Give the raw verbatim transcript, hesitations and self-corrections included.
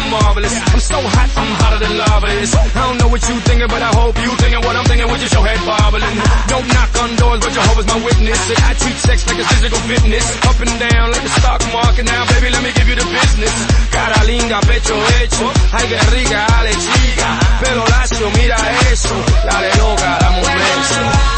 marvelous. I'm so hot, I'm hotter than lava is. I don't know what you thinking, but I hope you thinking what I'm thinking with just your head bobbling. Don't knock on doors, but Jehovah's my witness. I treat sex like a physical fitness. Up and down like the stock market. Now, baby, let me give you the business. Cara linda, pecho hecho. Ay, qué rica, dale chica. Pelo lacio, mira eso. Dale loca, dame un beso.